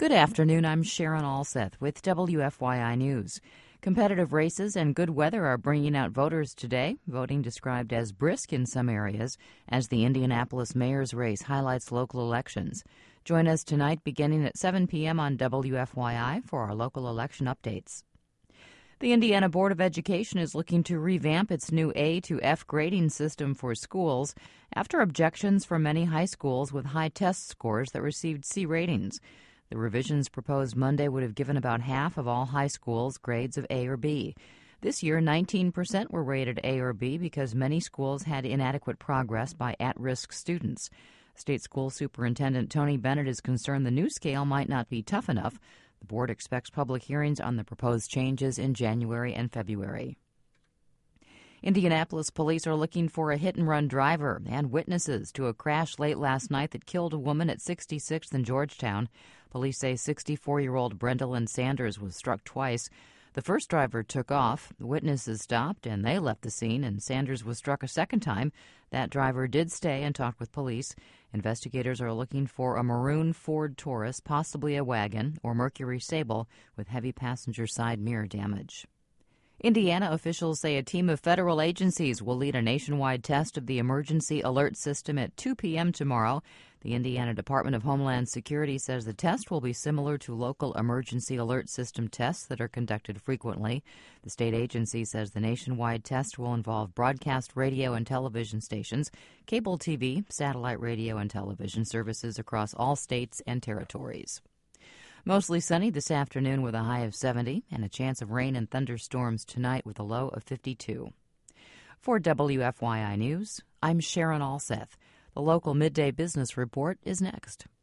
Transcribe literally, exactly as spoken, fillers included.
Good afternoon. I'm Sharon Alseth with W F Y I News. Competitive races and good weather are bringing out voters today. Voting described as brisk in some areas as the Indianapolis mayor's race highlights local elections. Join us tonight beginning at seven p.m. on W F Y I for our local election updates. The Indiana Board of Education is looking to revamp its new A to F grading system for schools after objections from many high schools with high test scores that received C ratings. The revisions proposed Monday would have given about half of all high schools grades of A or B. This year, nineteen percent were rated A or B because many schools had inadequate progress by at-risk students. State School Superintendent Tony Bennett is concerned the new scale might not be tough enough. The board expects public hearings on the proposed changes in January and February. Indianapolis police are looking for a hit-and-run driver and witnesses to a crash late last night that killed a woman at sixty-sixth and Georgetown. Police say sixty-four-year-old Brendalyn Sanders was struck twice. The first driver took off. The witnesses stopped, and they left the scene, and Sanders was struck a second time. That driver did stay and talk with police. Investigators are looking for a maroon Ford Taurus, possibly a wagon, or Mercury Sable with heavy passenger side mirror damage. Indiana officials say a team of federal agencies will lead a nationwide test of the emergency alert system at two p.m. tomorrow. The Indiana Department of Homeland Security says the test will be similar to local emergency alert system tests that are conducted frequently. The state agency says the nationwide test will involve broadcast radio and television stations, cable T V, satellite radio and television services across all states and territories. Mostly sunny this afternoon with a high of seventy and a chance of rain and thunderstorms tonight with a low of fifty-two. For W F Y I News, I'm Sharon Alseth. The local midday business report is next.